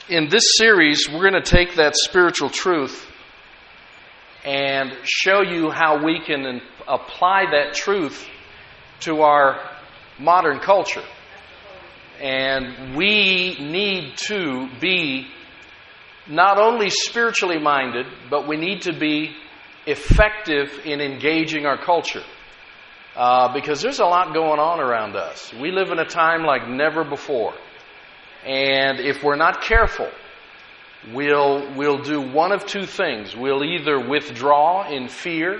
In this series, we're going to take that spiritual truth and show you how we can apply that truth to our modern culture. And we need to be not only spiritually minded, but we need to be effective in engaging our culture. Because there's a lot going on around us. We live in a time like never before. And if we're not careful, we'll do one of two things. We'll either withdraw in fear,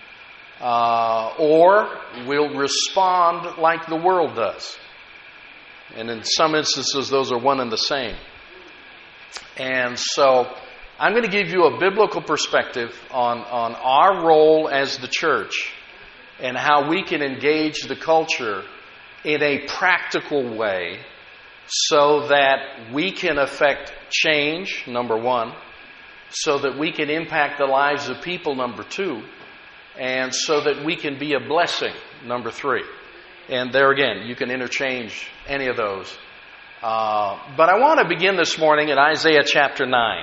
or we'll respond like the world does. And in some instances, those are one and the same. And so, I'm going to give you a biblical perspective on our role as the church and how we can engage the culture in a practical way so that we can affect change, number one, so that we can impact the lives of people, number two, and so that we can be a blessing, number three. And there again, you can interchange any of those. But I want to begin this morning in Isaiah chapter 9.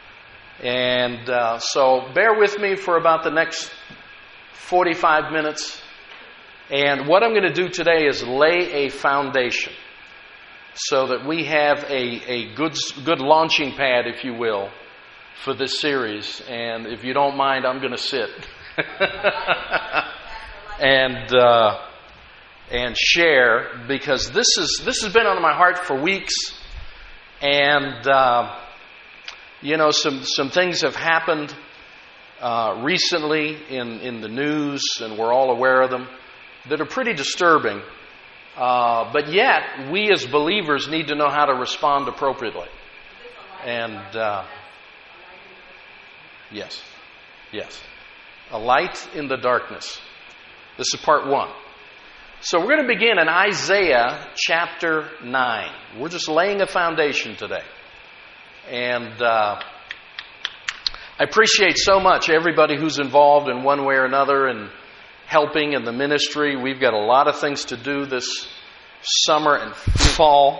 And so bear with me for about the next 45 minutes. And what I'm going to do today is lay a foundation so that we have a good launching pad, if you will, for this series. And if you don't mind, I'm going to sit and share, because this has been on my heart for weeks. And some things have happened recently in the news, and we're all aware of them, that are pretty disturbing. But yet, we as believers need to know how to respond appropriately. And yes. A light in the darkness. This is part one. So we're going to begin in Isaiah chapter 9. We're just laying a foundation today. And I appreciate so much everybody who's involved in one way or another in helping in the ministry. We've got a lot of things to do this summer and fall.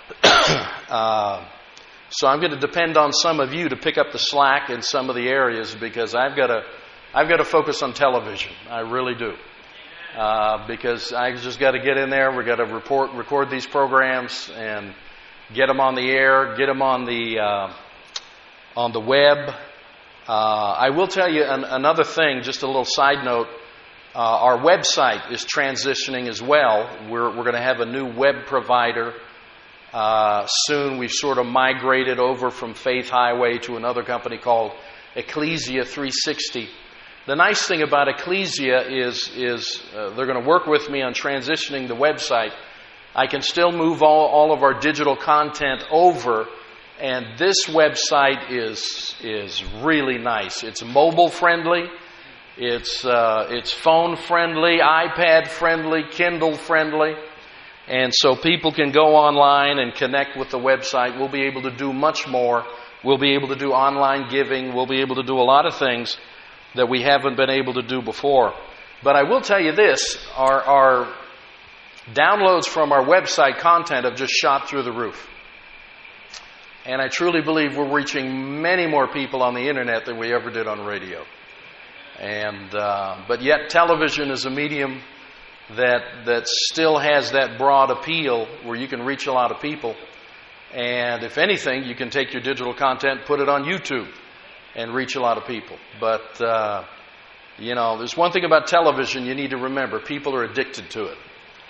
So I'm going to depend on some of you to pick up the slack in some of the areas, because I've got to focus on television. I really do. Because I just got to get in there. We've got to record these programs and get them on the air, get them on the web. I will tell you another thing, just a little side note. Our website is transitioning as well. We're going to have a new web provider soon. We've sort of migrated over from Faith Highway to another company called Ecclesia 360. The nice thing about Ecclesia is they're going to work with me on transitioning the website. I can still move all of our digital content over, and this website is really nice. It's mobile friendly. It's phone friendly, iPad friendly, Kindle friendly. And so people can go online and connect with the website. We'll be able to do much more. We'll be able to do online giving. We'll be able to do a lot of things that we haven't been able to do before. But I will tell you this, our downloads from our website content have just shot through the roof. And I truly believe we're reaching many more people on the internet than we ever did on radio. And but yet television is a medium that still has that broad appeal where you can reach a lot of people. And if anything, you can take your digital content, put it on YouTube, and reach a lot of people. But there's one thing about television you need to remember: people are addicted to it.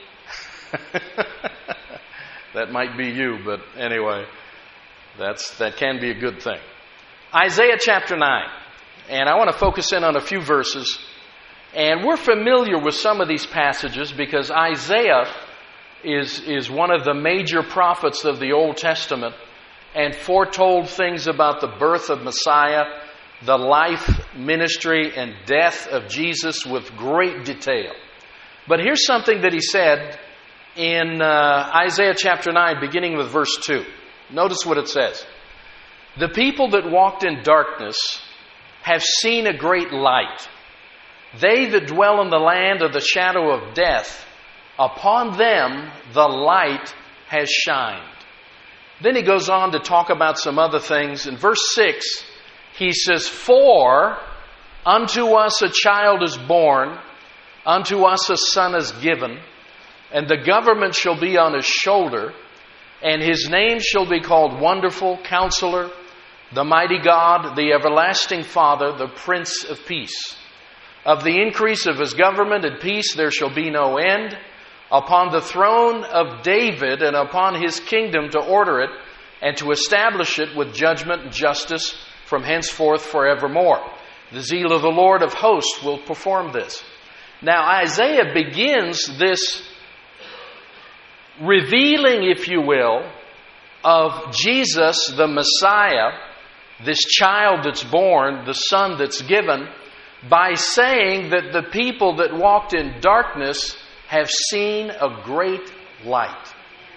That might be you, but anyway, that can be a good thing. Isaiah chapter 9. And I want to focus in on a few verses. And we're familiar with some of these passages because Isaiah is one of the major prophets of the Old Testament and foretold things about the birth of Messiah, the life, ministry, and death of Jesus with great detail. But here's something that he said in Isaiah chapter 9, beginning with verse 2. Notice what it says. The people that walked in darkness have seen a great light. They that dwell in the land of the shadow of death, upon them the light has shined. Then he goes on to talk about some other things. In verse 6, he says, "For unto us a child is born, unto us a son is given, and the government shall be on his shoulder, and his name shall be called Wonderful, Counselor, the Mighty God, the Everlasting Father, the Prince of Peace. Of the increase of his government and peace there shall be no end, upon the throne of David and upon his kingdom, to order it and to establish it with judgment and justice from henceforth forevermore. The zeal of the Lord of hosts will perform this." Now Isaiah begins this revealing, if you will, of Jesus, the Messiah, this child that's born, the son that's given, by saying that the people that walked in darkness have seen a great light.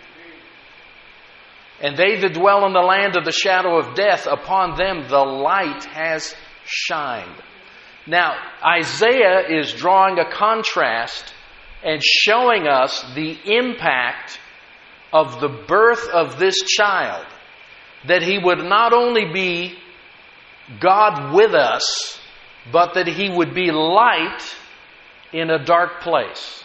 And they that dwell in the land of the shadow of death, upon them the light has shined. Now, Isaiah is drawing a contrast and showing us the impact of the birth of this child. That he would not only be God with us, but that he would be light in a dark place.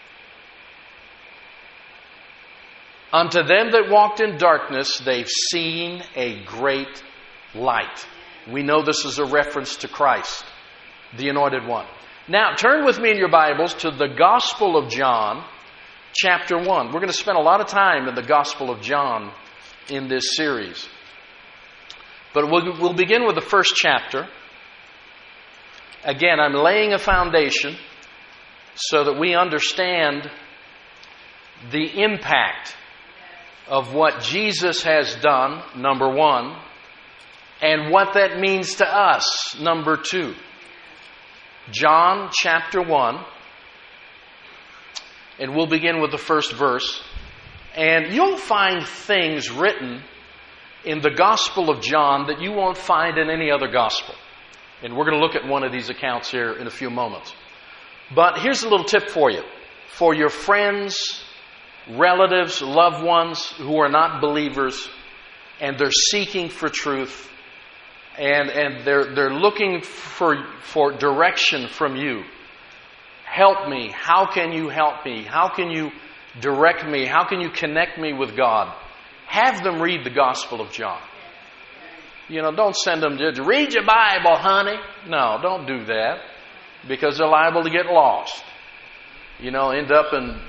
Unto them that walked in darkness, they've seen a great light. We know this is a reference to Christ, the Anointed One. Now, turn with me in your Bibles to the Gospel of John, chapter 1. We're going to spend a lot of time in the Gospel of John in this series. But we'll begin with the first chapter. Again, I'm laying a foundation so that we understand the impact of what Jesus has done, number one, and what that means to us, number two. John chapter 1, and we'll begin with the first verse. And you'll find things written in the Gospel of John that you won't find in any other gospel. And we're going to look at one of these accounts here in a few moments. But here's a little tip for you. For your friends, relatives, loved ones who are not believers, and they're seeking for truth, and they're looking for direction from you. Help me. How can you help me? How can you direct me? How can you connect me with God? Have them read the Gospel of John. You know, don't send them to read your Bible, honey. No, don't do that, because they're liable to get lost. You know, end up in,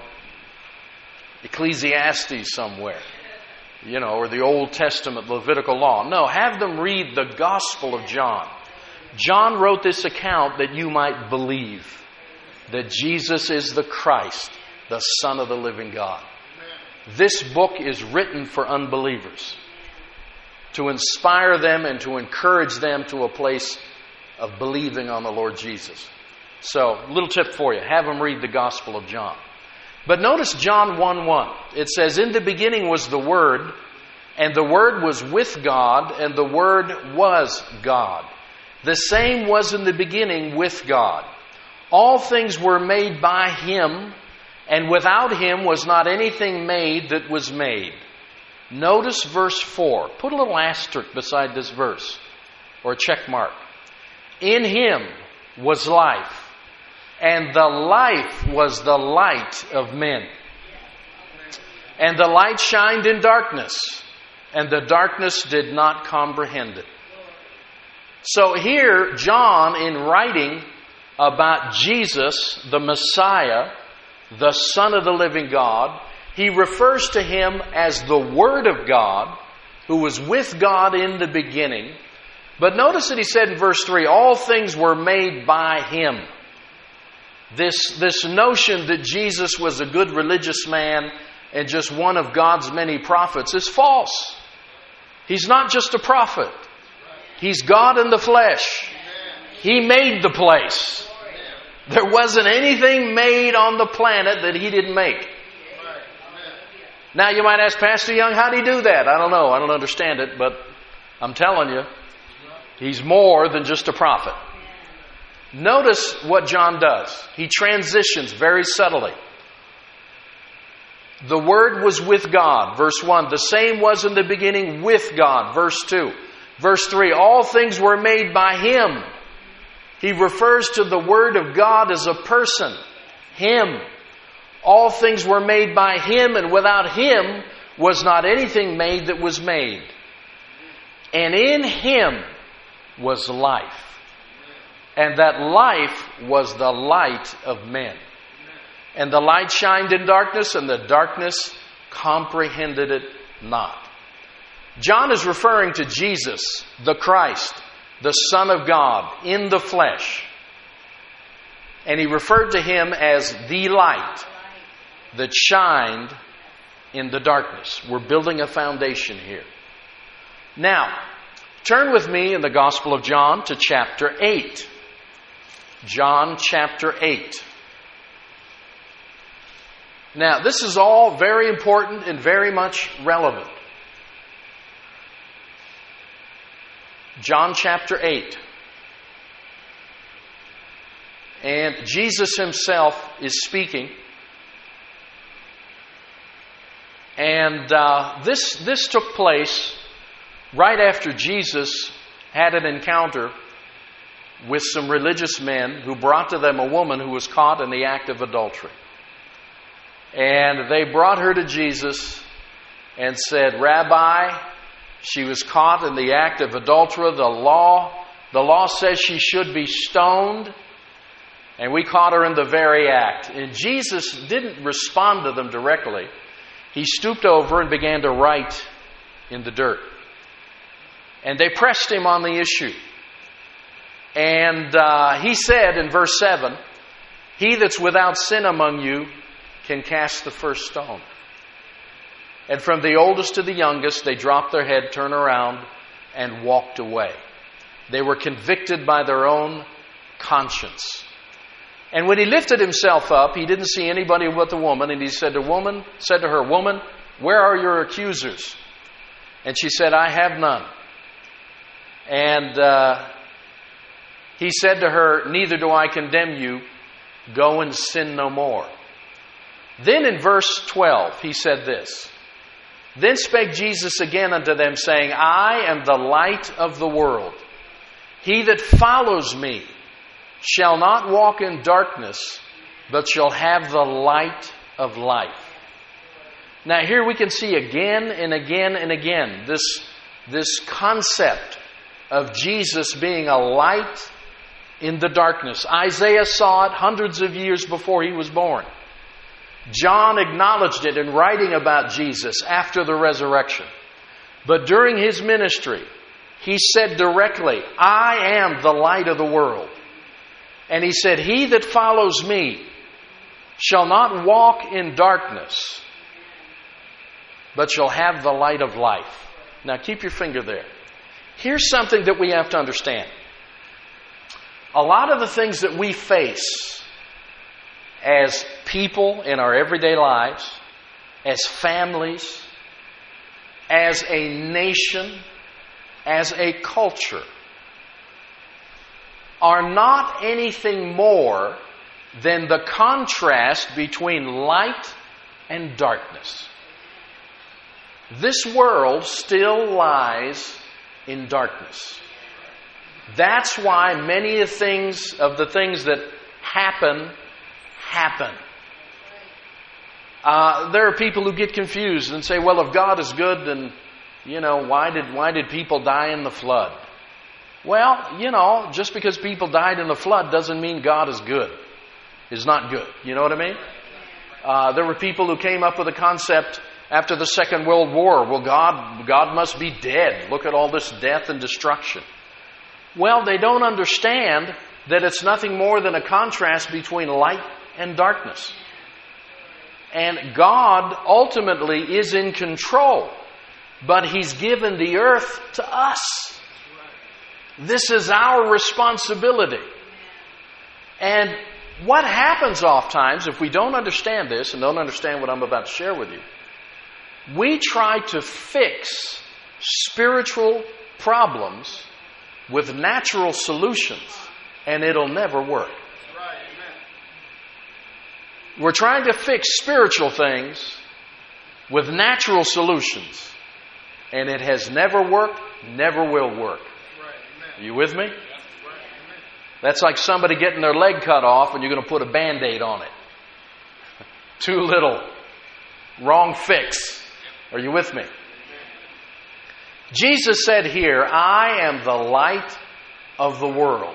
Ecclesiastes somewhere, or the Old Testament Levitical law. No, have them read the Gospel of John. John wrote this account that you might believe that Jesus is the Christ, the Son of the living God. This book is written for unbelievers, to inspire them and to encourage them to a place of believing on the Lord Jesus. So, little tip for you. Have them read the Gospel of John. But notice John 1:1. It says, "In the beginning was the Word, and the Word was with God, and the Word was God. The same was in the beginning with God. All things were made by Him, and without Him was not anything made that was made." Notice verse 4. Put a little asterisk beside this verse, or a check mark. "In Him was life, and the life was the light of men. And the light shined in darkness, and the darkness did not comprehend it." So here, John, in writing about Jesus, the Messiah, the Son of the living God, he refers to Him as the Word of God, who was with God in the beginning. But notice that he said in verse 3, all things were made by Him. This notion that Jesus was a good religious man and just one of God's many prophets is false. He's not just a prophet. He's God in the flesh. He made the place. There wasn't anything made on the planet that He didn't make. Now you might ask, Pastor Young, how did He do that? I don't know. I don't understand it, but I'm telling you, He's more than just a prophet. Notice what John does. He transitions very subtly. The Word was with God. Verse 1. The same was in the beginning with God. Verse 2. Verse 3. All things were made by Him. He refers to the Word of God as a person. Him. All things were made by Him, and without Him was not anything made that was made. And in Him was life. And that life was the light of men. And the light shined in darkness, and the darkness comprehended it not. John is referring to Jesus, the Christ, the Son of God, in the flesh. And he referred to Him as the light that shined in the darkness. We're building a foundation here. Now, turn with me in the Gospel of John to chapter 8. John chapter 8. Now, this is all very important and very much relevant. John chapter 8. And Jesus Himself is speaking. And this took place right after Jesus had an encounter with some religious men who brought to them a woman who was caught in the act of adultery. And they brought her to Jesus and said, Rabbi, she was caught in the act of adultery. The law says she should be stoned. And we caught her in the very act. And Jesus didn't respond to them directly. He stooped over and began to write in the dirt. And they pressed Him on the issue. And He said in verse 7, He that's without sin among you can cast the first stone. And from the oldest to the youngest, they dropped their head, turned around, and walked away. They were convicted by their own conscience. And when He lifted Himself up, He didn't see anybody but the woman, and He said to her, Woman, where are your accusers? And she said, I have none. And He said to her, Neither do I condemn you. Go and sin no more. Then in verse 12, He said this, Then spake Jesus again unto them, saying, I am the light of the world. He that follows me shall not walk in darkness, but shall have the light of life. Now here we can see again and again and again this concept of Jesus being a light in the darkness. Isaiah saw it hundreds of years before he was born. John acknowledged it in writing about Jesus after the resurrection. But during His ministry, He said directly, I am the light of the world. And He said, He that follows me shall not walk in darkness, but shall have the light of life. Now keep your finger there. Here's something that we have to understand. A lot of the things that we face as people in our everyday lives, as families, as a nation, as a culture, are not anything more than the contrast between light and darkness. This world still lies in darkness. That's why many of the things that happen. There are people who get confused and say, well, if God is good, then, why did people die in the flood? Well, just because people died in the flood doesn't mean God is good. Is not good. You know what I mean? There were people who came up with a concept after the Second World War. Well, God must be dead. Look at all this death and destruction. Well, they don't understand that it's nothing more than a contrast between light and darkness. And God ultimately is in control, but He's given the earth to us. This is our responsibility. And what happens oftentimes, if we don't understand this and don't understand what I'm about to share with you, we try to fix spiritual problems with natural solutions, and it'll never work. We're trying to fix spiritual things with natural solutions. And it has never worked, never will work. Are you with me? That's like somebody getting their leg cut off and you're going to put a Band-Aid on it. Too little. Wrong fix. Are you with me? Jesus said here, I am the light of the world.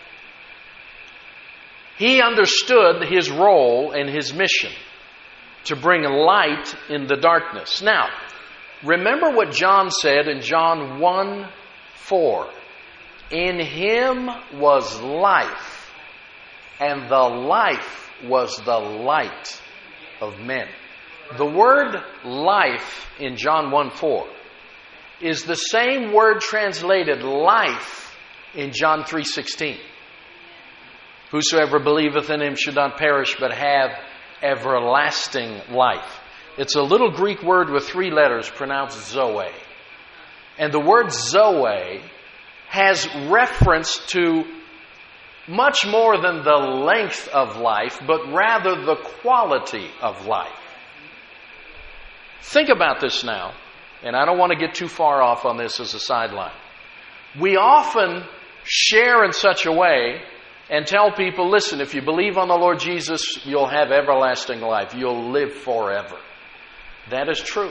He understood his role and his mission to bring light in the darkness. Now, remember what John said in John 1:4. In him was life, and the life was the light of men. The word life in John 1:4 is the same word translated life in John 3:16. Whosoever believeth in him should not perish but have everlasting life. It's a little Greek word with 3 letters pronounced Zoe. And the word Zoe has reference to much more than the length of life, but rather the quality of life. Think about this now, and I don't want to get too far off on this as a sideline. We often share in such a way and tell people, listen, if you believe on the Lord Jesus, you'll have everlasting life. You'll live forever. That is true.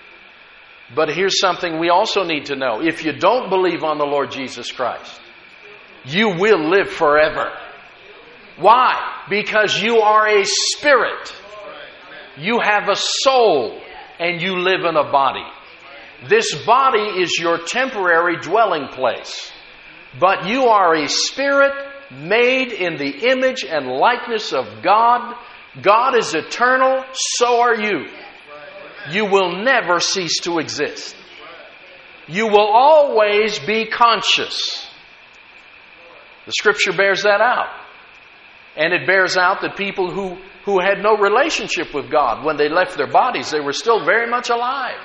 But here's something we also need to know. If you don't believe on the Lord Jesus Christ, you will live forever. Why? Because you are a spirit. You have a soul, and you live in a body. This body is your temporary dwelling place. But you are a spirit made in the image and likeness of God. God is eternal, so are you. You will never cease to exist. You will always be conscious. The Scripture bears that out. And it bears out that people who had no relationship with God, when they left their bodies, they were still very much alive.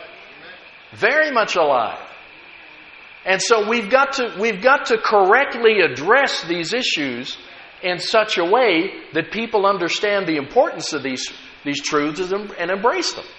Very much alive. And so we've got to correctly address these issues in such a way that people understand the importance of these truths and embrace them.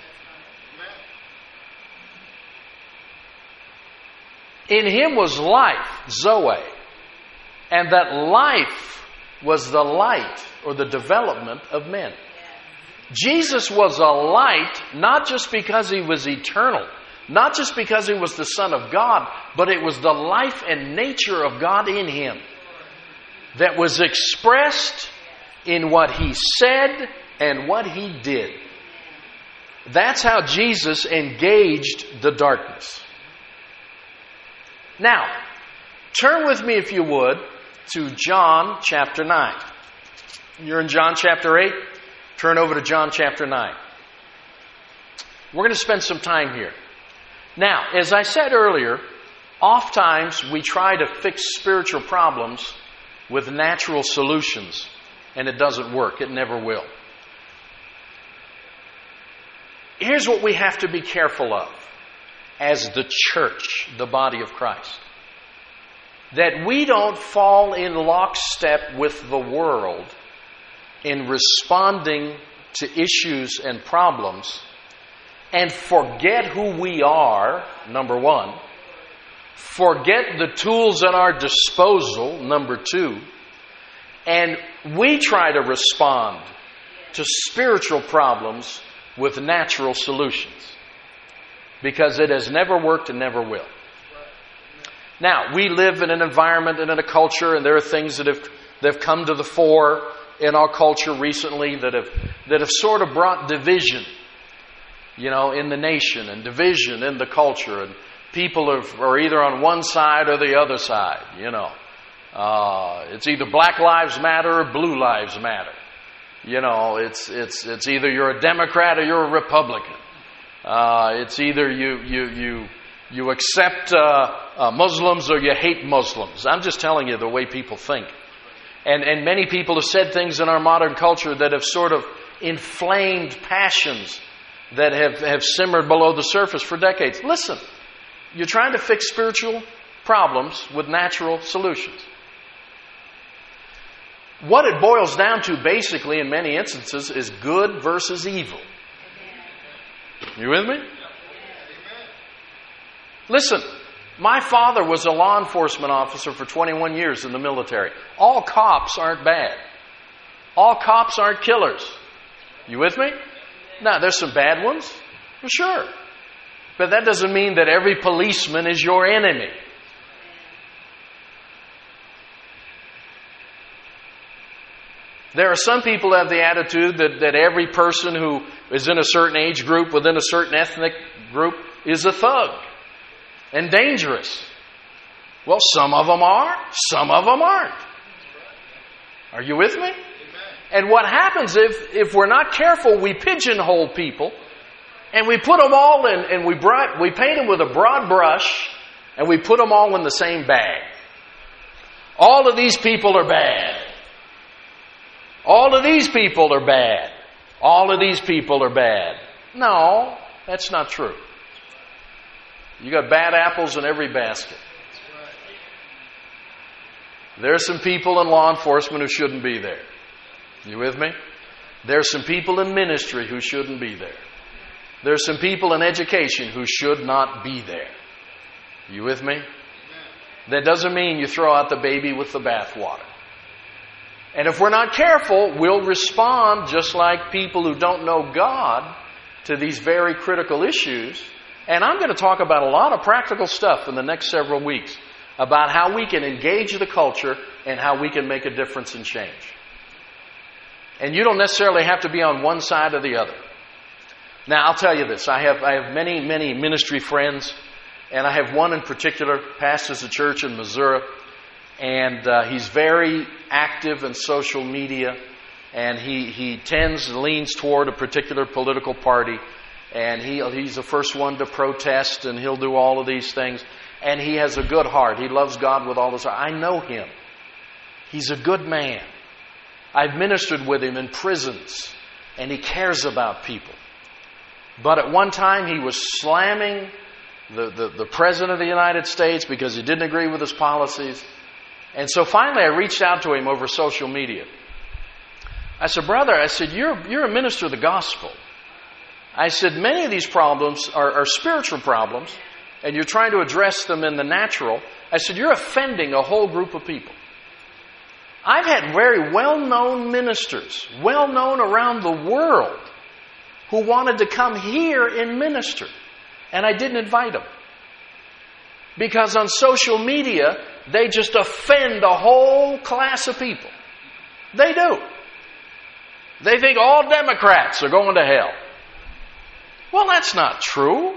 In him was life, Zoe, and that life was the light or the development of men. Jesus was a light not just because he was eternal, not just because he was the Son of God, but it was the life and nature of God in him that was expressed in what he said and what he did. That's how Jesus engaged the darkness. Now, turn with me, if you would, to John chapter 9. You're in John chapter 8. Turn over to John chapter 9. We're going to spend some time here. Now, as I said earlier, oftentimes we try to fix spiritual problems with natural solutions, and it doesn't work. It never will. Here's what we have to be careful of as the church, the body of Christ. That we don't fall in lockstep with the world in responding to issues and problems and forget who we are, number one. Forget the tools at our disposal, number two. And we try to respond to spiritual problems with natural solutions. Because it has never worked and never will. Now, we live in an environment and in a culture, and there are things that have come to the fore in our culture recently that have sort of brought division, in the nation, and division in the culture, and people are either on one side or the other side. It's either Black Lives Matter or Blue Lives Matter. It's either you're a Democrat or you're a Republican. It's either you accept Muslims or you hate Muslims. I'm just telling you the way people think. And many people have said things in our modern culture that have sort of inflamed passions that have simmered below the surface for decades. Listen, you're trying to fix spiritual problems with natural solutions. What it boils down to basically in many instances is good versus evil. You with me? Listen, my father was a law enforcement officer for 21 years in the military. All cops aren't bad. All cops aren't killers. You with me? Now, there's some bad ones, for sure. But that doesn't mean that every policeman is your enemy. There are some people who have the attitude that every person who is in a certain age group, within a certain ethnic group, is a thug and dangerous. Well, some of them are, some of them aren't. Are you with me? And what happens if we're not careful, we pigeonhole people and we put them all in, and we paint them with a broad brush and we put them all in the same bag. All of these people are bad. All of these people are bad. All of these people are bad. No, that's not true. You got bad apples in every basket. There's some people in law enforcement who shouldn't be there. You with me? There's some people in ministry who shouldn't be there. There's some people in education who should not be there. You with me? That doesn't mean you throw out the baby with the bathwater. And if we're not careful, we'll respond just like people who don't know God to these very critical issues. And I'm going to talk about a lot of practical stuff in the next several weeks about how we can engage the culture and how we can make a difference and change. And you don't necessarily have to be on one side or the other. Now, I'll tell you this. I have many, many ministry friends, and I have one in particular, pastors a church in Missouri. And he's very active in social media, and he leans toward a particular political party, and he's the first one to protest, and he'll do all of these things. And he has a good heart. He loves God with all his heart. I know him. He's a good man. I've ministered with him in prisons, and he cares about people. But at one time he was slamming the President of the United States because he didn't agree with his policies. And so finally I reached out to him over social media. I said, brother, you're a minister of the gospel. I said, many of these problems are spiritual problems, and you're trying to address them in the natural. I said, you're offending a whole group of people. I've had very well-known ministers, well-known around the world, who wanted to come here and minister, and I didn't invite them. Because on social media, they just offend a whole class of people. They do. They think all Democrats are going to hell. Well, that's not true.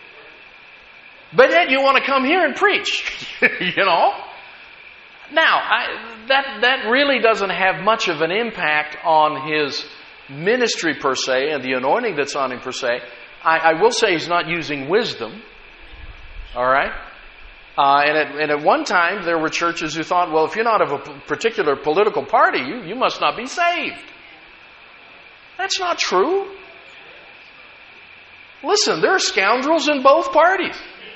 But yet you want to come here and preach, you know. Now, that really doesn't have much of an impact on his ministry per se and the anointing that's on him per se. I will say he's not using wisdom. All right? And at one time, there were churches who thought, well, if you're not of a particular political party, you must not be saved. That's not true. Listen, there are scoundrels in both parties.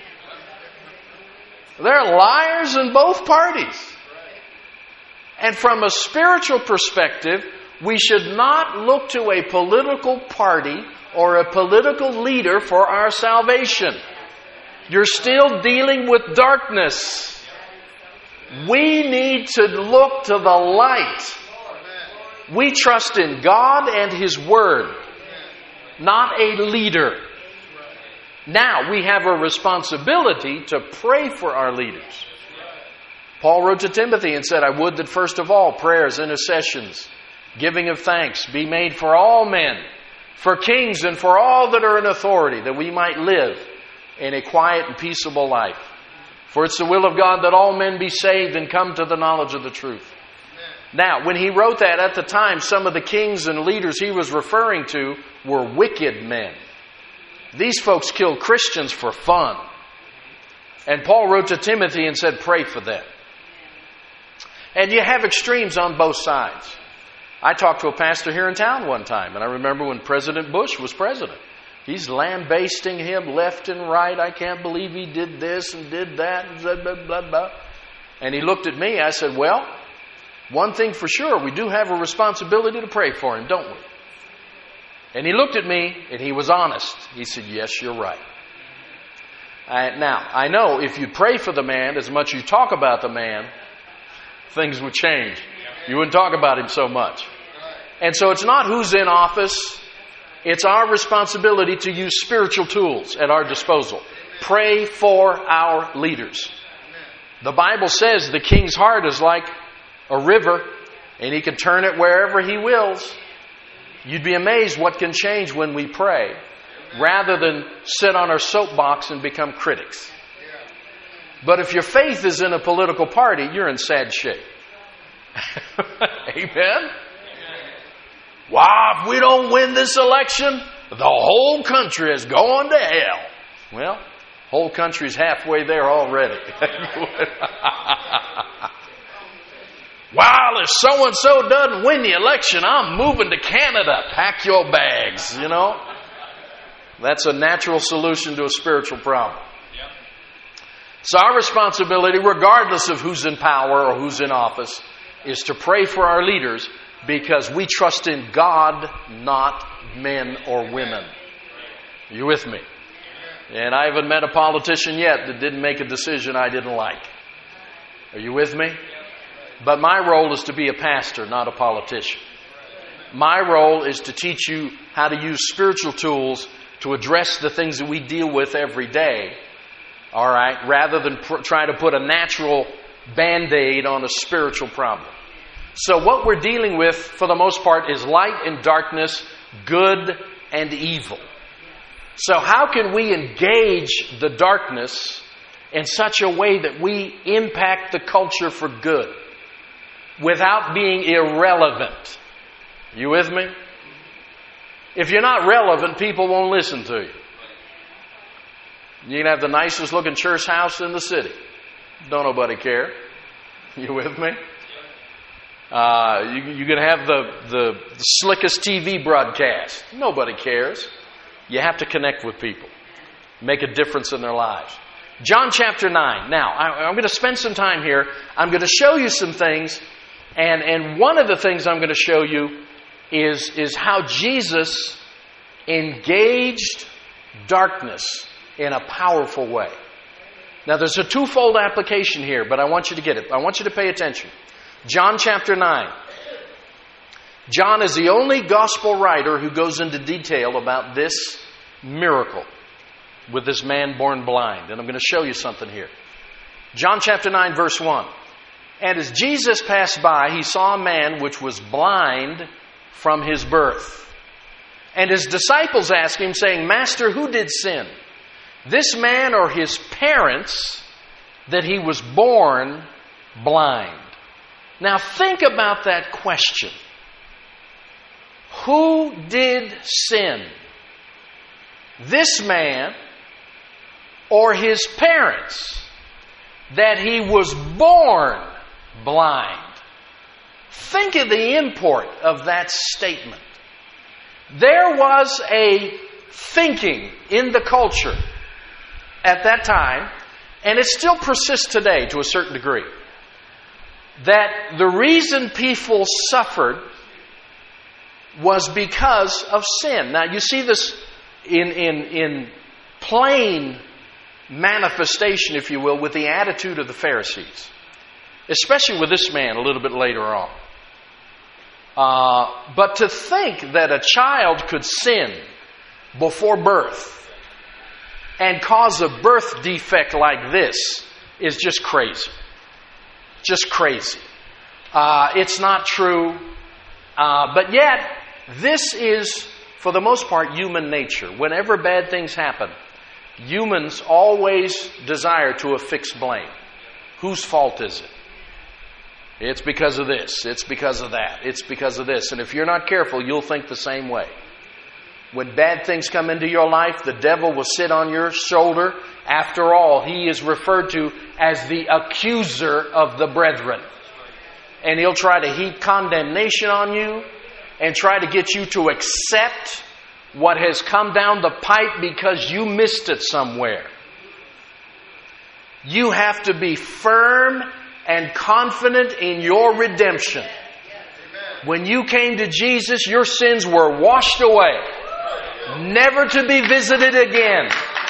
There are liars in both parties. And from a spiritual perspective, we should not look to a political party or a political leader for our salvation. You're still dealing with darkness. We need to look to the light. We trust in God and His Word, not a leader. Now, we have a responsibility to pray for our leaders. Paul wrote to Timothy and said, I would that first of all prayers, intercessions, giving of thanks be made for all men, for kings and for all that are in authority, that we might live in a quiet and peaceable life. For it's the will of God that all men be saved and come to the knowledge of the truth. Now, when he wrote that at the time, some of the kings and leaders he was referring to were wicked men. These folks killed Christians for fun. And Paul wrote to Timothy and said, pray for them. And you have extremes on both sides. I talked to a pastor here in town one time, and I remember when President Bush was president. He's lambasting him left and right. I can't believe he did this and did that, and blah, blah, blah, blah. And he looked at me. I said, well, one thing for sure, we do have a responsibility to pray for him, don't we? And he looked at me, and he was honest. He said, yes, you're right. Now, I know if you pray for the man as much as you talk about the man, things would change. You wouldn't talk about him so much. And so it's not who's in office. It's our responsibility to use spiritual tools at our disposal. Pray for our leaders. The Bible says the king's heart is like a river, and he can turn it wherever he wills. You'd be amazed what can change when we pray, rather than sit on our soapbox and become critics. But if your faith is in a political party, you're in sad shape. Amen? Wow, if we don't win this election, the whole country is going to hell. Well, whole country's halfway there already. Well, if so-and-so doesn't win the election, I'm moving to Canada. Pack your bags, you know. That's a natural solution to a spiritual problem. So our responsibility, regardless of who's in power or who's in office, is to pray for our leaders because we trust in God, not men or women. Are you with me? And I haven't met a politician yet that didn't make a decision I didn't like. Are you with me? But my role is to be a pastor, not a politician. My role is to teach you how to use spiritual tools to address the things that we deal with every day, all right, rather than try to put a natural Band-Aid on a spiritual problem. So what we're dealing with, for the most part, is light and darkness, good and evil. So how can we engage the darkness in such a way that we impact the culture for good without being irrelevant? You with me? If you're not relevant, people won't listen to you. You can have the nicest looking church house in the city. Don't nobody care. You with me? You can have the slickest TV broadcast. Nobody cares. You have to connect with people. Make a difference in their lives. John chapter 9. Now, I'm going to spend some time here. I'm going to show you some things. And one of the things I'm going to show you is how Jesus engaged darkness in a powerful way. Now, there's a twofold application here, but I want you to get it. I want you to pay attention. John chapter 9. John is the only gospel writer who goes into detail about this miracle with this man born blind. And I'm going to show you something here. John chapter 9, verse 1. And as Jesus passed by, he saw a man which was blind from his birth. And his disciples asked him, saying, Master, who did sin, this man or his parents, that he was born blind? Now think about that question. Who did sin? This man or his parents, that he was born blind? Think of the import of that statement. There was a thinking in the culture at that time, and it still persists today to a certain degree, that the reason people suffered was because of sin. Now, you see this in plain manifestation, if you will, with the attitude of the Pharisees, especially with this man a little bit later on. But to think that a child could sin before birth and cause a birth defect like this is just crazy. Just crazy. It's not true. But yet, this is, for the most part, human nature. Whenever bad things happen, humans always desire to affix blame. Whose fault is it? It's because of this. It's because of that. It's because of this. And if you're not careful, you'll think the same way. When bad things come into your life, the devil will sit on your shoulder. After all, he is referred to as the accuser of the brethren. And he'll try to heap condemnation on you and try to get you to accept what has come down the pipe because you missed it somewhere. You have to be firm and confident in your redemption. When you came to Jesus, your sins were washed away. never to be visited again.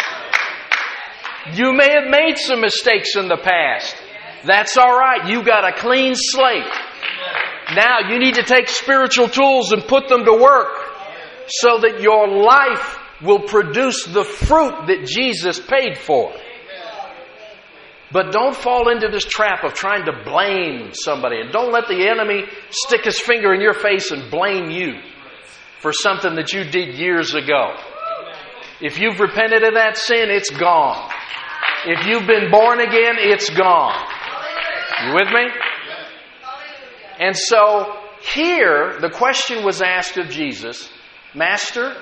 You may have made some mistakes in the past. That's all right. You got a clean slate. Now you need to take spiritual tools and put them to work so that your life will produce the fruit that Jesus paid for. But don't fall into this trap of trying to blame somebody. And don't let the enemy stick his finger in your face and blame you for something that you did years ago. If you've repented of that sin, it's gone. If you've been born again, it's gone. You with me? And so here, the question was asked of Jesus, Master,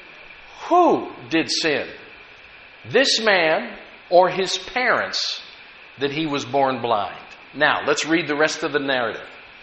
who did sin? This man or his parents that he was born blind? Now, let's read the rest of the narrative.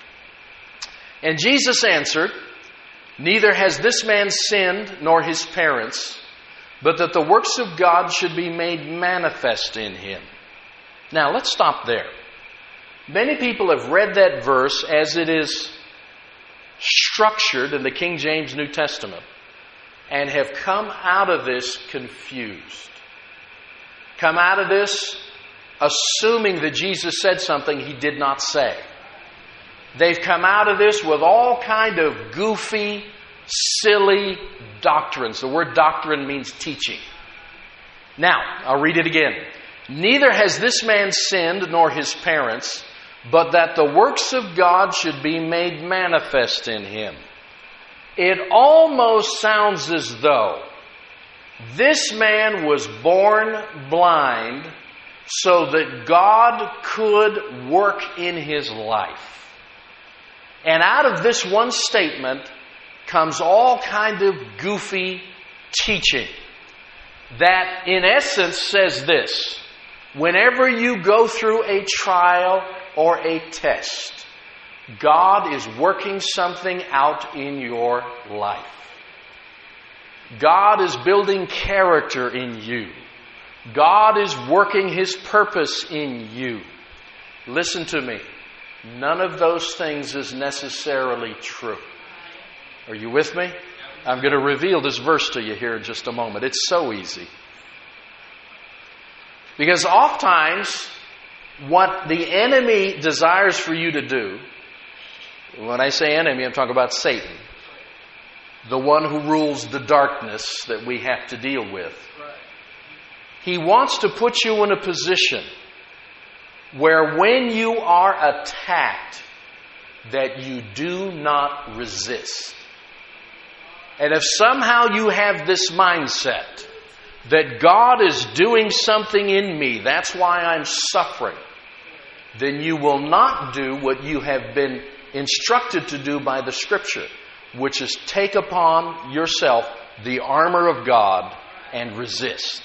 And Jesus answered, neither has this man sinned nor his parents, but that the works of God should be made manifest in him. Now, let's stop there. Many people have read that verse as it is structured in the King James New Testament and have come out of this confused. Come out of this assuming that Jesus said something he did not say. They've come out of this with all kind of goofy, silly doctrines. The word doctrine means teaching. Now, I'll read it again. Neither has this man sinned nor his parents, but that the works of God should be made manifest in him. It almost sounds as though this man was born blind so that God could work in his life. And out of this one statement comes all kind of goofy teaching that in essence says this: whenever you go through a trial or a test, God is working something out in your life. God is building character in you. God is working His purpose in you. Listen to me. None of those things is necessarily true. Are you with me? I'm going to reveal this verse to you here in just a moment. It's so easy. Because oftentimes, what the enemy desires for you to do, when I say enemy, I'm talking about Satan, the one who rules the darkness that we have to deal with. He wants to put you in a position where when you are attacked, that you do not resist. And if somehow you have this mindset that God is doing something in me, that's why I'm suffering, then you will not do what you have been instructed to do by the Scripture, which is take upon yourself the armor of God and resist.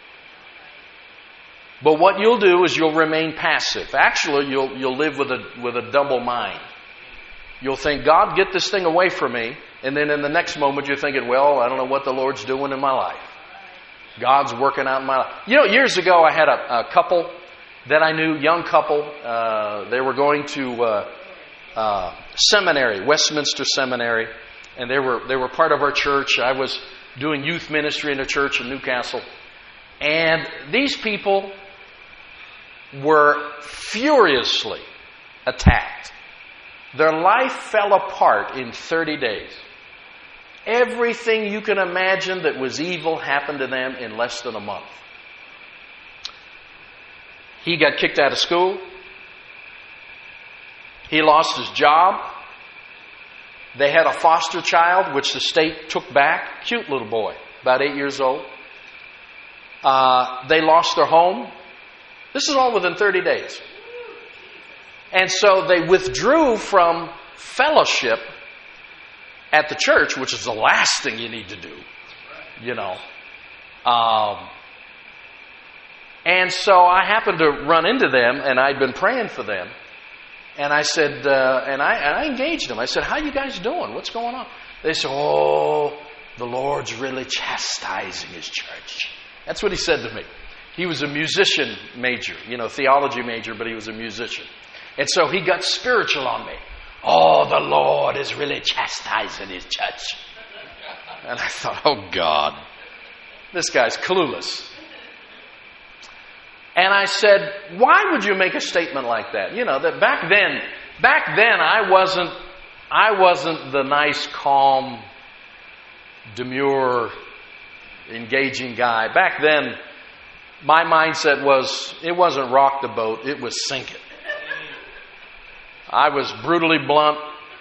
But what you'll do is you'll remain passive. Actually, you'll live with a double mind. You'll think, God, get this thing away from me. And then in the next moment, you're thinking, well, I don't know what the Lord's doing in my life. God's working out in my life. You know, years ago, I had a couple that I knew, young couple. They were going to seminary, Westminster Seminary. And they were part of our church. I was doing youth ministry in a church in Newcastle. And these people were furiously attacked. Their life fell apart in 30 days. Everything you can imagine that was evil happened to them in less than a month. He got kicked out of school. He lost his job. They had a foster child, which the state took back. Cute little boy, about 8 years old. They lost their home. This is all within 30 days. And so they withdrew from fellowship at the church, which is the last thing you need to do, you know. And so I happened to run into them, and I'd been praying for them. And I said, and I engaged them. I said, how you guys doing? What's going on? They said, oh, the Lord's really chastising His church. That's what he said to me. He was a musician major, theology major, but he was a musician. And so he got spiritual on me. Oh, the Lord is really chastising His church. And I thought, oh God, this guy's clueless. And I said, why would you make a statement like that? You know, that back then I wasn't the nice, calm, demure, engaging guy. Back then, my mindset was, it wasn't rock the boat, it was sink it. I was brutally blunt.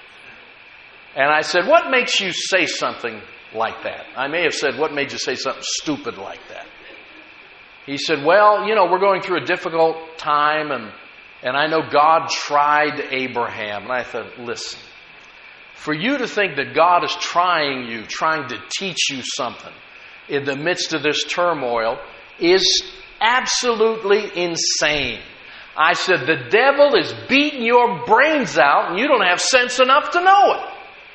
And I said, what makes you say something like that? I may have said, what made you say something stupid like that? He said, well, you know, we're going through a difficult time, and I know God tried Abraham. And I thought, listen, for you to think that God is trying you, trying to teach you something in the midst of this turmoil is absolutely insane. I said, the devil is beating your brains out, and you don't have sense enough to know it.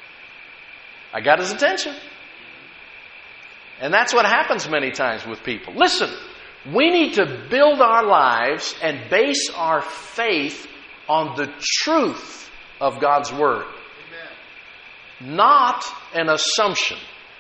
I got his attention. And that's what happens many times with people. Listen, we need to build our lives and base our faith on the truth of God's Word. Amen. Not an assumption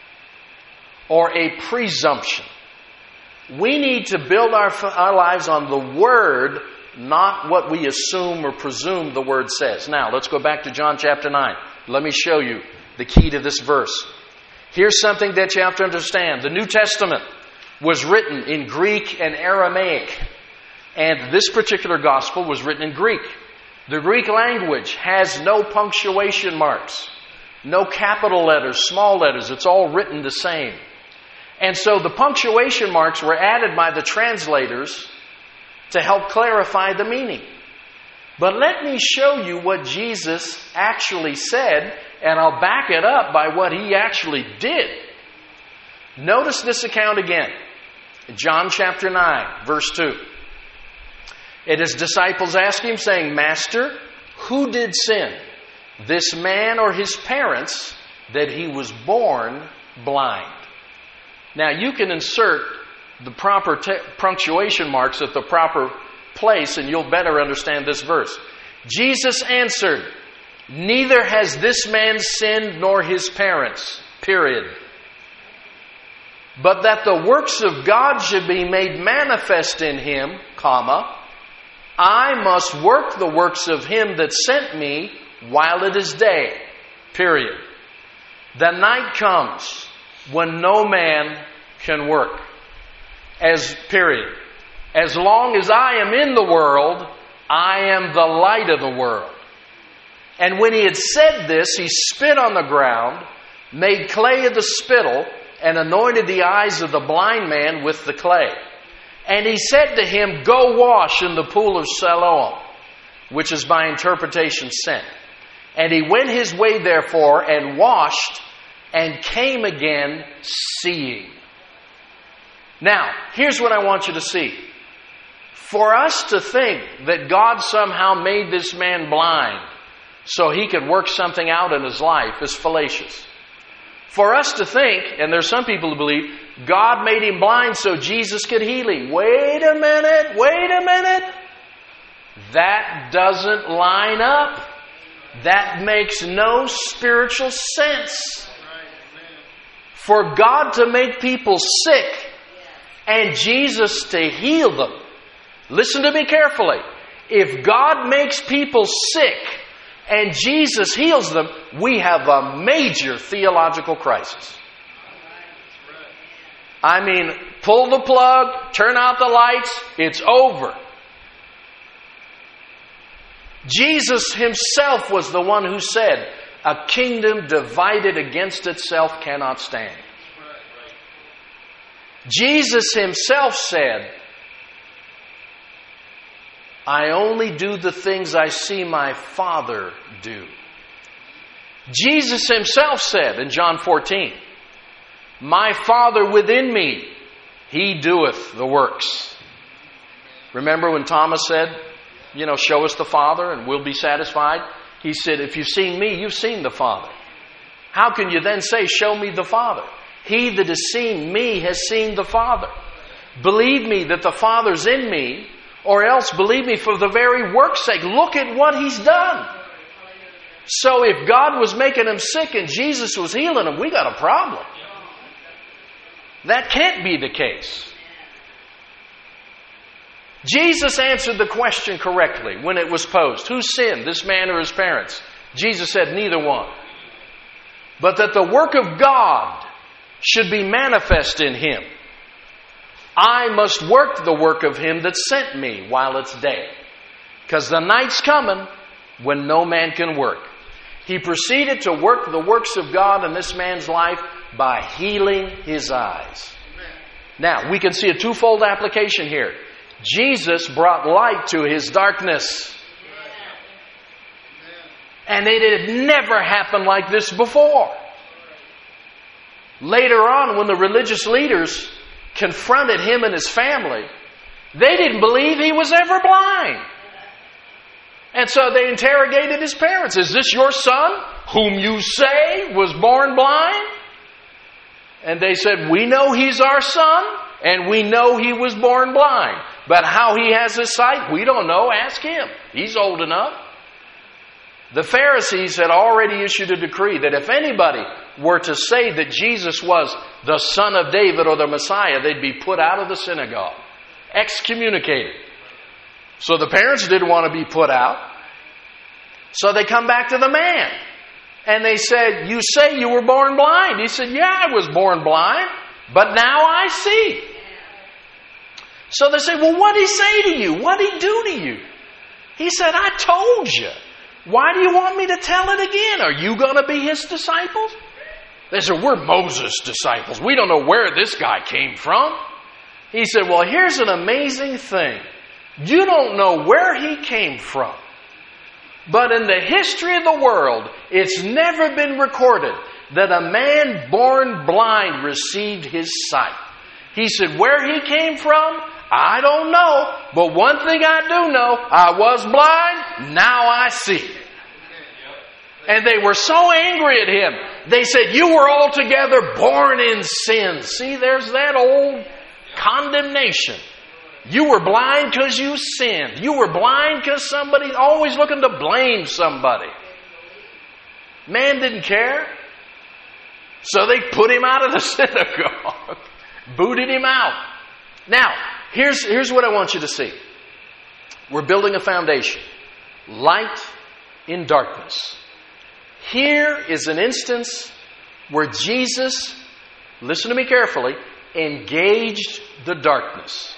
or a presumption. We need to build our lives on the Word, not what we assume or presume the Word says. Now, let's go back to John chapter 9. Let me show you the key to this verse. Here's something that you have to understand. The New Testament was written in Greek and Aramaic. And this particular gospel was written in Greek. The Greek language has no punctuation marks, no capital letters, small letters. It's all written the same. And so the punctuation marks were added by the translators to help clarify the meaning. But let me show you what Jesus actually said, and I'll back it up by what He actually did. Notice this account again. John chapter 9, verse 2. And His disciples asked Him, saying, Master, who did sin, this man or his parents, that he was born blind? Now, you can insert the proper punctuation marks at the proper place, and you'll better understand this verse. Jesus answered, neither has this man sinned nor his parents, period. But that the works of God should be made manifest in him, comma, I must work the works of him that sent me while it is day, period. The night comes when no man can work. Period. As long as I am in the world, I am the light of the world. And when He had said this, He spit on the ground, made clay of the spittle, and anointed the eyes of the blind man with the clay. And He said to him, go wash in the pool of Siloam, which is by interpretation sent. And he went his way therefore, and washed, and came again seeing. Now, here's what I want you to see. For us to think that God somehow made this man blind so he could work something out in his life is fallacious. For us to think, and there's some people who believe, God made him blind so Jesus could heal him. Wait a minute. That doesn't line up. That makes no spiritual sense. For God to make people sick and Jesus to heal them. Listen to me carefully. If God makes people sick and Jesus heals them, we have a major theological crisis. I mean, pull the plug, turn out the lights, it's over. Jesus Himself was the one who said, a kingdom divided against itself cannot stand. Jesus Himself said, I only do the things I see my Father do. Jesus Himself said in John 14, my Father within me, He doeth the works. Remember when Thomas said, show us the Father and we'll be satisfied? He said, if you've seen me, you've seen the Father. How can you then say, show me the Father? He that has seen me has seen the Father. Believe me that the Father's in me, or else believe me for the very work's sake. Look at what He's done. So if God was making him sick and Jesus was healing him, we got a problem. That can't be the case. Jesus answered the question correctly when it was posed. Who sinned, this man or his parents? Jesus said, neither one. But that the work of God should be manifest in him. I must work the work of him that sent me while it's day. Because the night's coming when no man can work. He proceeded to work the works of God in this man's life by healing his eyes. Now, we can see a twofold application here. Jesus brought light to his darkness. And it had never happened like this before. Later on, when the religious leaders confronted him and his family, they didn't believe he was ever blind. And so they interrogated his parents. Is this your son, whom you say was born blind? And they said, we know he's our son, and we know he was born blind. But how he has his sight, we don't know. Ask him. He's old enough. The Pharisees had already issued a decree that if anybody were to say that Jesus was the Son of David or the Messiah, they'd be put out of the synagogue, excommunicated. So the parents didn't want to be put out. So they come back to the man. And they said, you say you were born blind. He said, yeah, I was born blind, but now I see. So they say, well, what did he say to you? What did he do to you? He said, I told you. Why do you want me to tell it again? Are you going to be his disciples? They said, we're Moses' disciples. We don't know where this guy came from. He said, well, here's an amazing thing. You don't know where he came from. But in the history of the world, it's never been recorded that a man born blind received his sight. He said, where he came from, I don't know. But one thing I do know, I was blind, now I see. And they were so angry at him. They said, you were altogether born in sin. See, there's that old condemnation. You were blind because you sinned. You were blind because somebody always looking to blame somebody. Man didn't care. So they put him out of the synagogue. Booted him out. Now, here's what I want you to see. We're building a foundation. Light in darkness. Here is an instance where Jesus, listen to me carefully, engaged the darkness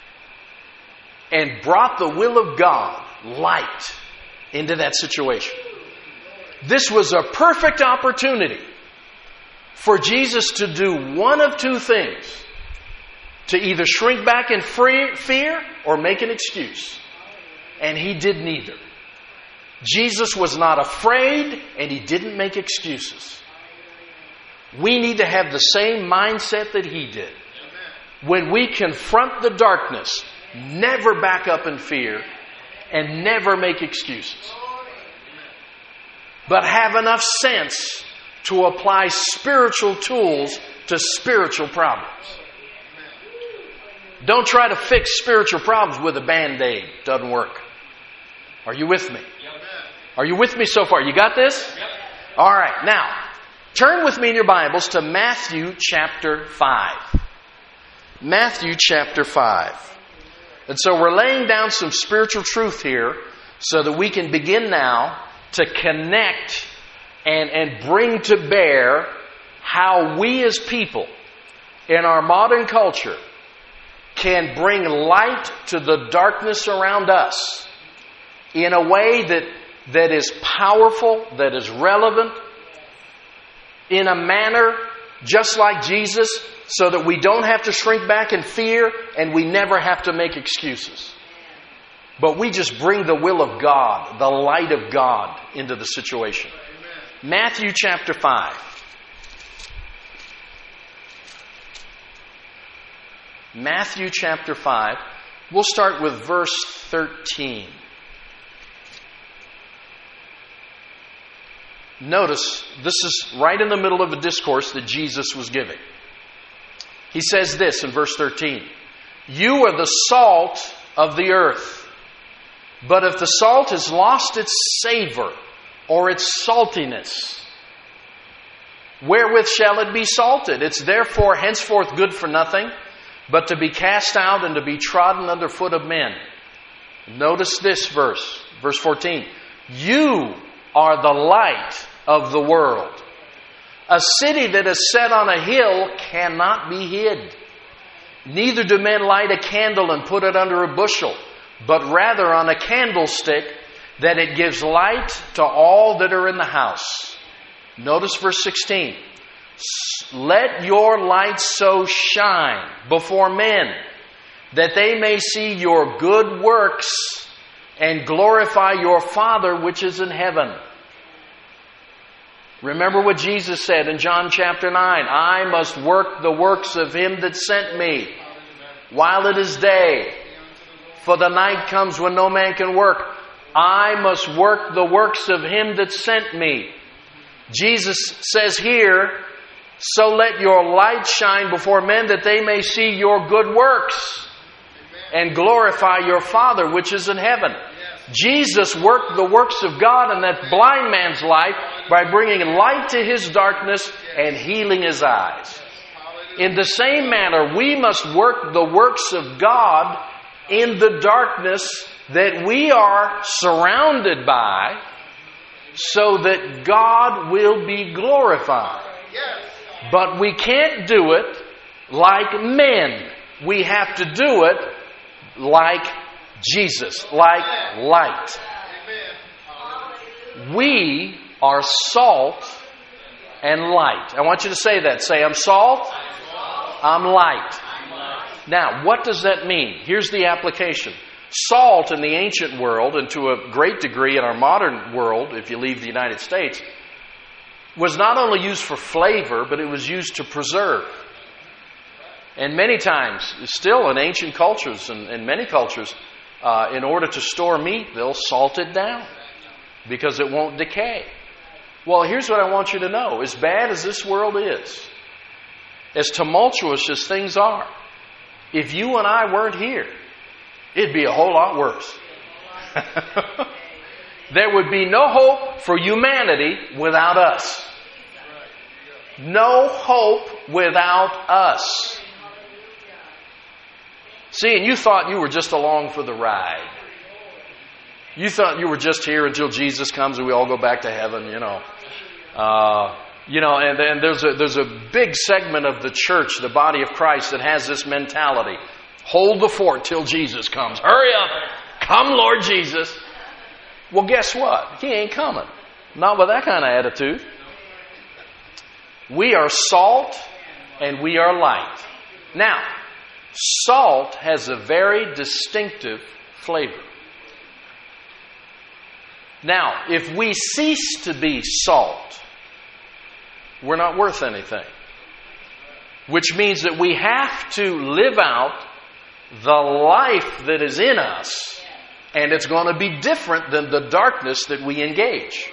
and brought the will of God, light, into that situation. This was a perfect opportunity for Jesus to do one of two things. To either shrink back in fear or make an excuse. And he did neither. Jesus was not afraid and he didn't make excuses. We need to have the same mindset that he did. When we confront the darkness, never back up in fear and never make excuses. But have enough sense to apply spiritual tools to spiritual problems. Don't try to fix spiritual problems with a Band-Aid. Doesn't work. Are you with me? Are you with me so far? You got this? All right. Now, turn with me in your Bibles to Matthew chapter 5. Matthew chapter 5. And so we're laying down some spiritual truth here so that we can begin now to connect and bring to bear how we as people in our modern culture can bring light to the darkness around us in a way that is powerful, that is relevant, in a manner just like Jesus, so that we don't have to shrink back in fear and we never have to make excuses. But we just bring the will of God, the light of God into the situation. Matthew chapter 5. Matthew chapter 5. We'll start with verse 13. Notice, this is right in the middle of a discourse that Jesus was giving. He says this in verse 13. You are the salt of the earth. But if the salt has lost its savor or its saltiness, Wherewith shall it be salted? It's therefore henceforth good for nothing, but to be cast out and to be trodden under foot of men. Notice this verse 14. You are the light of the world. A city that is set on a hill cannot be hid. Neither do men light a candle and put it under a bushel, but rather on a candlestick, that it gives light to all that are in the house. Notice verse 16. Let your light so shine before men, that they may see your good works and glorify your Father which is in heaven. Remember what Jesus said in John chapter 9. I must work the works of him that sent me while it is day. For the night comes when no man can work. I must work the works of him that sent me. Jesus says here, so let your light shine before men, that they may see your good works and glorify your Father which is in heaven. Jesus worked the works of God in that blind man's life by bringing light to his darkness and healing his eyes. In the same manner, we must work the works of God in the darkness that we are surrounded by, so that God will be glorified. But we can't do it like men. We have to do it like Jesus, like light. We are salt and light. I want you to say that. Say, I'm salt, I'm light. Now, what does that mean? Here's the application. Salt in the ancient world, and to a great degree in our modern world, if you leave the United States, was not only used for flavor, but it was used to preserve. And many times, still in ancient cultures and many cultures, in order to store meat, they'll salt it down because it won't decay. Well, here's what I want you to know. As bad as this world is, as tumultuous as things are, if you and I weren't here, it'd be a whole lot worse. There would be no hope for humanity without us. No hope without us. See, and you thought you were just along for the ride. You thought you were just here until Jesus comes and we all go back to heaven, and then there's a big segment of the church, the body of Christ, that has this mentality. Hold the fort till Jesus comes. Hurry up. Come, Lord Jesus. Well, guess what? He ain't coming. Not with that kind of attitude. We are salt and we are light. Now, salt has a very distinctive flavor. Now, if we cease to be salt, we're not worth anything. Which means that we have to live out the life that is in us, and it's going to be different than the darkness that we engage.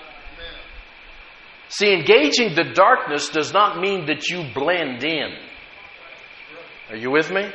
See, engaging the darkness does not mean that you blend in. Are you with me?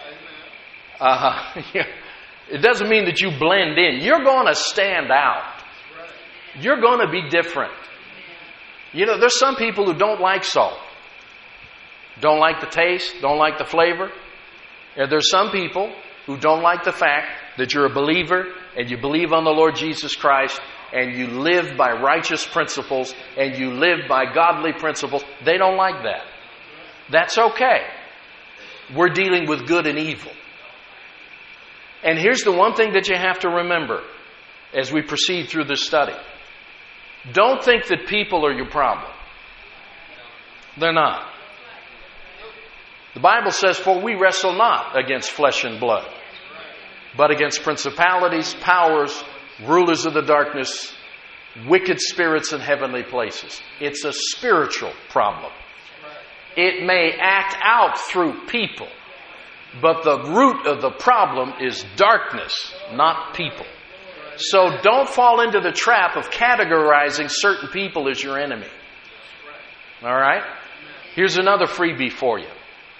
It doesn't mean that you blend in. You're going to stand out. You're going to be different. There's some people who don't like salt. Don't like the taste, don't like the flavor. And there's some people who don't like the fact that you're a believer and you believe on the Lord Jesus Christ and you live by righteous principles and you live by godly principles. They don't like that. That's okay. We're dealing with good and evil. And here's the one thing that you have to remember as we proceed through this study. Don't think that people are your problem. They're not. The Bible says, for we wrestle not against flesh and blood, but against principalities, powers, rulers of the darkness, wicked spirits in heavenly places. It's a spiritual problem. It may act out through people, but the root of the problem is darkness, not people. So don't fall into the trap of categorizing certain people as your enemy. All right? Here's another freebie for you.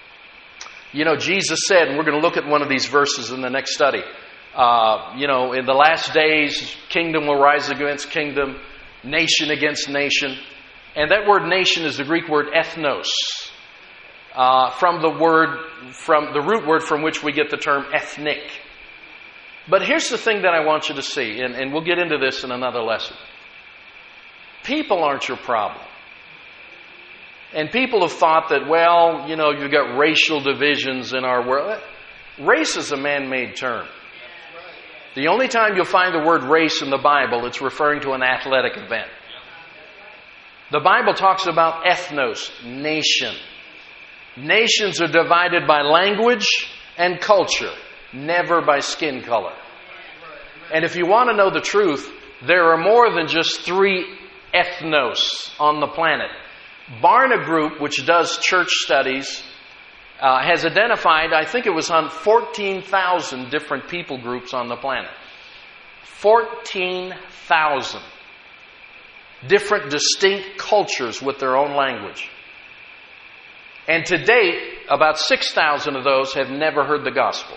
Jesus said, and we're going to look at one of these verses in the next study. In the last days, kingdom will rise against kingdom, nation against nation. And that word nation is the Greek word ethnos, from the root word from which we get the term ethnic. But here's the thing that I want you to see, and we'll get into this in another lesson. People aren't your problem. And people have thought that, well, you know, you've got racial divisions in our world. Race is a man-made term. The only time you'll find the word race in the Bible, it's referring to an athletic event. The Bible talks about ethnos, nation. Nations are divided by language and culture, never by skin color. And if you want to know the truth, there are more than just 3 ethnos on the planet. Barna Group, which does church studies, has identified, I think it was on 14,000 different people groups on the planet. 14,000 different distinct cultures with their own language. And to date, about 6,000 of those have never heard the gospel.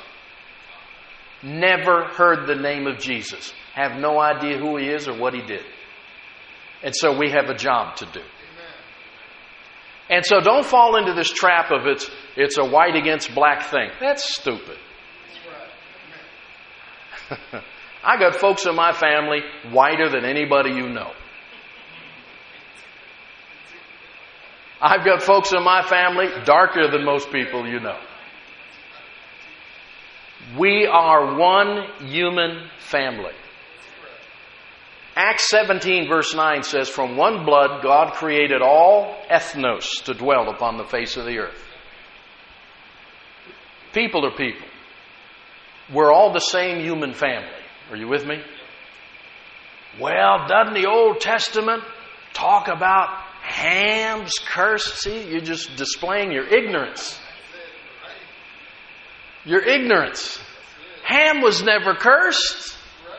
Never heard the name of Jesus. Have no idea who He is or what He did. And so we have a job to do. And so don't fall into this trap of it's a white against black thing. That's stupid. I got folks in my family whiter than anybody you know. I've got folks in my family darker than most people you know. We are one human family. Acts 17 verse 9 says, from one blood God created all ethnos to dwell upon the face of the earth. People are people. We're all the same human family. Are you with me? Well, doesn't the Old Testament talk about Ham's curse? See, you're just displaying your ignorance. Your ignorance. Ham was never cursed.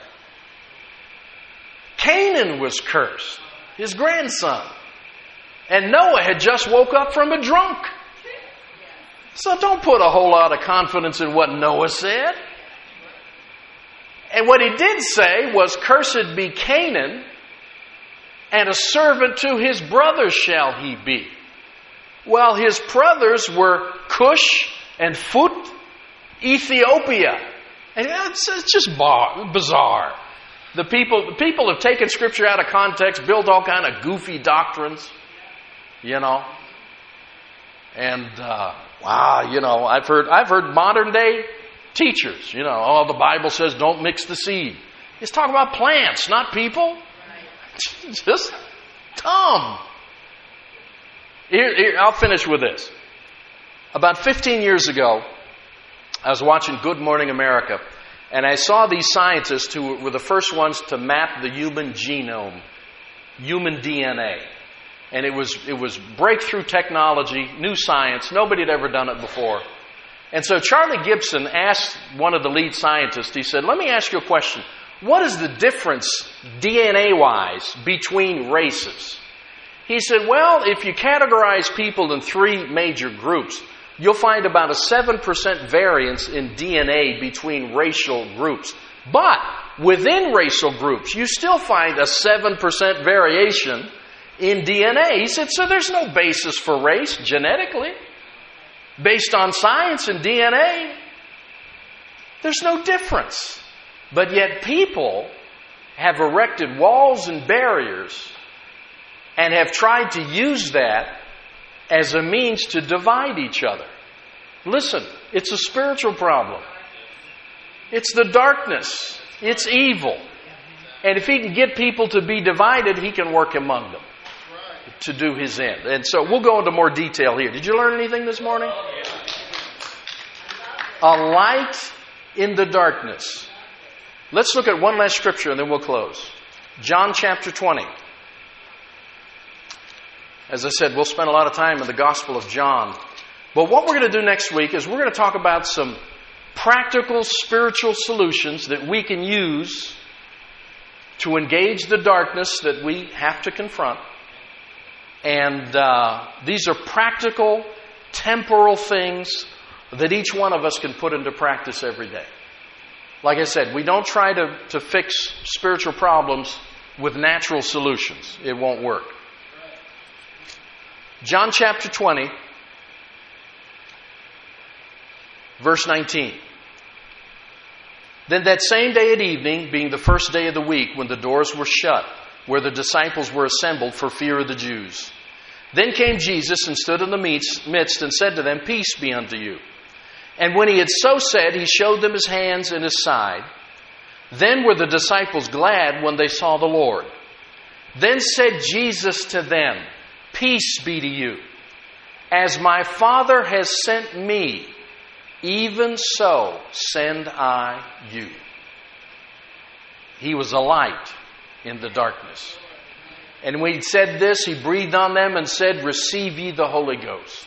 Canaan was cursed, his grandson. And Noah had just woke up from a drunk. So don't put a whole lot of confidence in what Noah said. And what he did say was, cursed be Canaan, and a servant to his brothers shall he be. Well, his brothers were Cush and Phut, Ethiopia. And it's just bizarre. The people have taken Scripture out of context, built all kind of goofy doctrines, you know. And I've heard modern day teachers, you know, oh, the Bible says don't mix the seed. It's talking about plants, not people. Just dumb. Here, I'll finish with this. About 15 years ago, I was watching Good Morning America, and I saw these scientists who were the first ones to map the human genome, human DNA. And it was breakthrough technology, new science. Nobody had ever done it before. And so Charlie Gibson asked one of the lead scientists, he said, let me ask you a question. What is the difference, DNA-wise, between races? He said, well, if you categorize people in 3 major groups, you'll find about a 7% variance in DNA between racial groups. But within racial groups, you still find a 7% variation in DNA. He said, so there's no basis for race genetically. Based on science and DNA, there's no difference. But yet people have erected walls and barriers and have tried to use that as a means to divide each other. Listen, it's a spiritual problem. It's the darkness. It's evil. And if he can get people to be divided, he can work among them to do his end. And so we'll go into more detail here. Did you learn anything this morning? A light in the darkness. Let's look at one last scripture and then we'll close. John chapter 20. As I said, we'll spend a lot of time in the Gospel of John. But what we're going to do next week is we're going to talk about some practical spiritual solutions that we can use to engage the darkness that we have to confront. And these are practical, temporal things that each one of us can put into practice every day. Like I said, we don't try to fix spiritual problems with natural solutions. It won't work. John chapter 20, verse 19. Then that same day at evening, being the first day of the week, when the doors were shut, where the disciples were assembled for fear of the Jews, then came Jesus and stood in the midst and said to them, Peace be unto you. And when he had so said, he showed them his hands and his side. Then were the disciples glad when they saw the Lord. Then said Jesus to them, Peace be to you. As my Father has sent me, even so send I you. He was a light in the darkness. And when he said this, he breathed on them and said, Receive ye the Holy Ghost.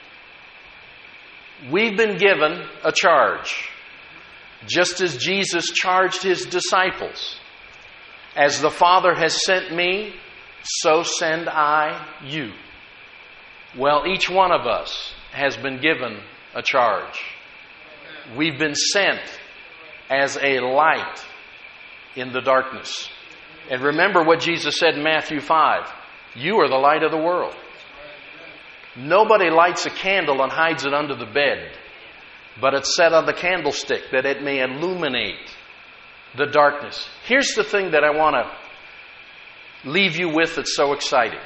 We've been given a charge, just as Jesus charged his disciples. As the Father has sent me, so send I you. Well, each one of us has been given a charge. We've been sent as a light in the darkness. And remember what Jesus said in Matthew 5. You are the light of the world. Nobody lights a candle and hides it under the bed, but it's set on the candlestick that it may illuminate the darkness. Here's the thing that I want to leave you with that's so exciting.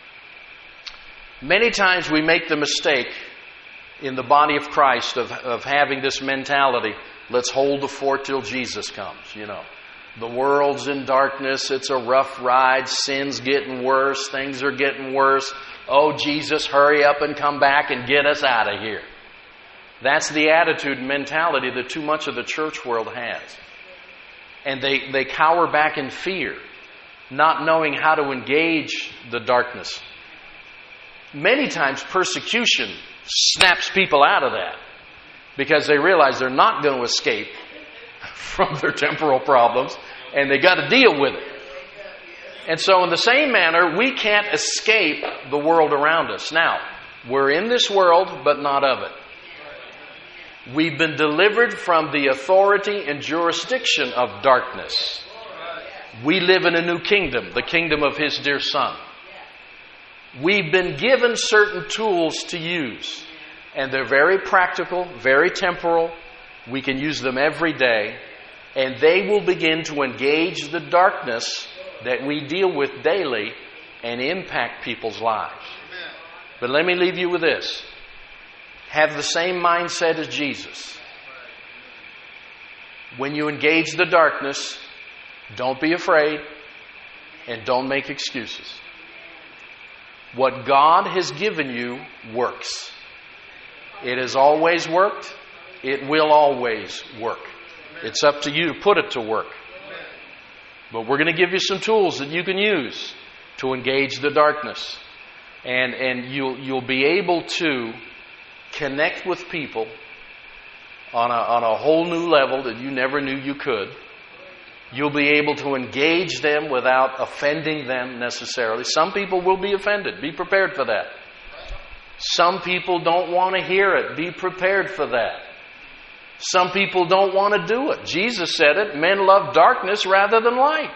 Many times we make the mistake in the body of Christ of having this mentality, let's hold the fort till Jesus comes, you know. The world's in darkness. It's a rough ride. Sin's getting worse. Things are getting worse. Oh, Jesus, hurry up and come back and get us out of here. That's the attitude and mentality that too much of the church world has. And they cower back in fear, not knowing how to engage the darkness. Many times persecution snaps people out of that because they realize they're not going to escape from their temporal problems, and they got to deal with it. And so in the same manner, we can't escape the world around us. Now, we're in this world, but not of it. We've been delivered from the authority and jurisdiction of darkness. We live in a new kingdom, the kingdom of His dear Son. We've been given certain tools to use, and they're very practical, very temporal. We can use them every day, and they will begin to engage the darkness that we deal with daily and impact people's lives. But let me leave you with this. Have the same mindset as Jesus. When you engage the darkness, don't be afraid and don't make excuses. What God has given you works. It has always worked. It will always work. It's up to you to put it to work. But we're going to give you some tools that you can use to engage the darkness. And you'll be able to connect with people on a whole new level that you never knew you could. You'll be able to engage them without offending them necessarily. Some people will be offended. Be prepared for that. Some people don't want to hear it. Be prepared for that. Some people don't want to do it. Jesus said it. Men love darkness rather than light.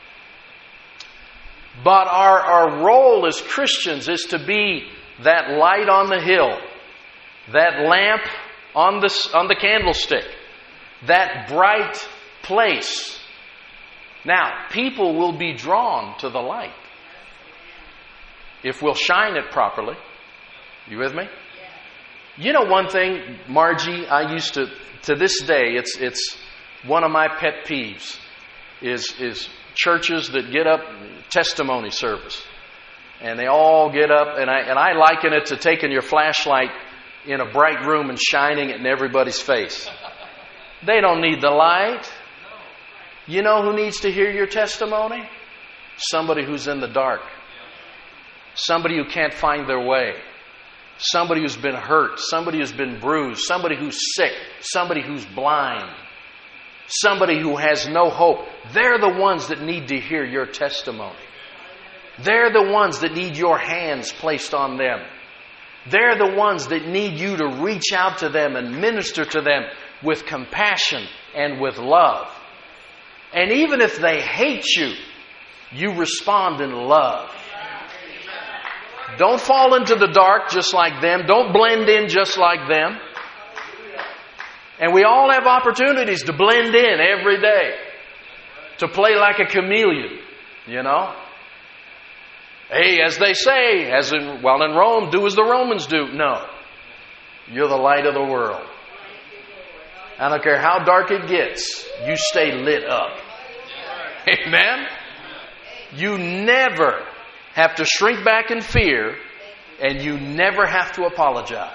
But our role as Christians is to be that light on the hill, that lamp on the candlestick, that bright place. Now, people will be drawn to the light if we'll shine it properly. You with me? You know one thing, Margie, I used to this day, it's one of my pet peeves, is churches that get up, testimony service. And they all get up, and I liken it to taking your flashlight in a bright room and shining it in everybody's face. They don't need the light. You know who needs to hear your testimony? Somebody who's in the dark. Somebody who can't find their way. Somebody who's been hurt. Somebody who's been bruised. Somebody who's sick. Somebody who's blind. Somebody who has no hope. They're the ones that need to hear your testimony. They're the ones that need your hands placed on them. They're the ones that need you to reach out to them and minister to them with compassion and with love. And even if they hate you, you respond in love. Don't fall into the dark just like them. Don't blend in just like them. And we all have opportunities to blend in every day. To play like a chameleon, you know. Hey, as they say, in Rome, do as the Romans do. No. You're the light of the world. I don't care how dark it gets, you stay lit up. Amen? You never have to shrink back in fear, and you never have to apologize.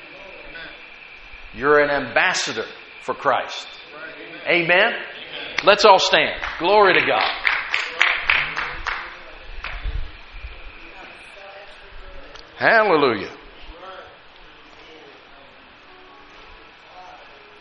You're an ambassador for Christ. Amen? Let's all stand. Glory to God. Hallelujah.